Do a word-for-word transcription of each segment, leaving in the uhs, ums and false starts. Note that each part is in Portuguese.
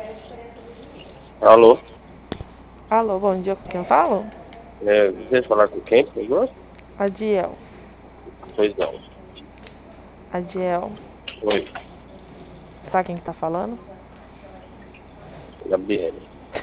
Alô? Alô, bom dia, com quem eu falo? É, deseja falar com quem, por favor? Adiel. Pois não. Adiel. Oi, Sabe quem que tá falando? Gabriele.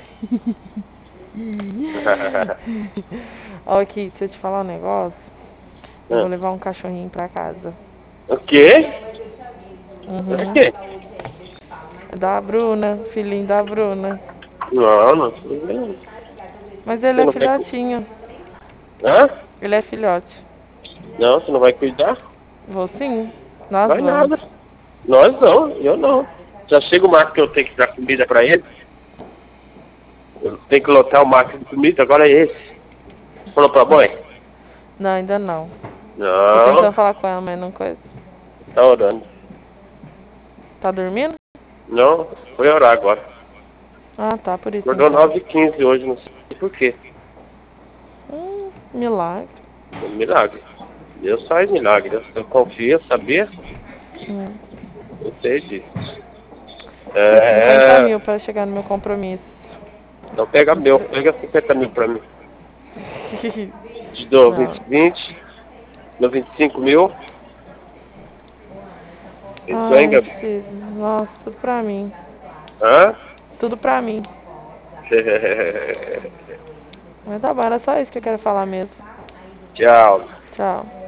Ó, aqui, deixa eu te falar um negócio. Eu vou Ah, levar um cachorrinho pra casa. o quê? Pra Uhum. quê? Da Bruna, filhinho da Bruna. Não, não. Você Mas ele é não vai cuidar. filhotinho. Hã? Ele é filhote. Não, você não vai cuidar? Vou sim. Nós Vai nada. vamos. Nós não, eu não. Já chega o marco que eu tenho que dar comida pra ele. Eu tenho que lotar o marco de comida, agora é esse. Falou pra mãe? Não, ainda não. Tô tentando Não, falar com ela, mas não coisa. tá orando. Tá dormindo? Não, foi orar agora. Ah, tá, por isso Acordou então. nove e quinze hoje, não sei por quê. Hum, milagre. É um milagre. Deus faz milagre. Eu, eu confio, eu sabia? Hum. Eu sei disso. Preciso de cinquenta É, mil pra chegar no meu compromisso. então pega Os meu, tre- pega cinquenta mil pra mim. Te dou Não. vinte, vinte, dou vinte e cinco mil. Isso, Ai, hein, não Gabi? preciso. Nossa, tudo pra mim. Hã? Tudo pra mim. Mas tá bom, era só isso que eu quero falar mesmo. Tchau. Tchau.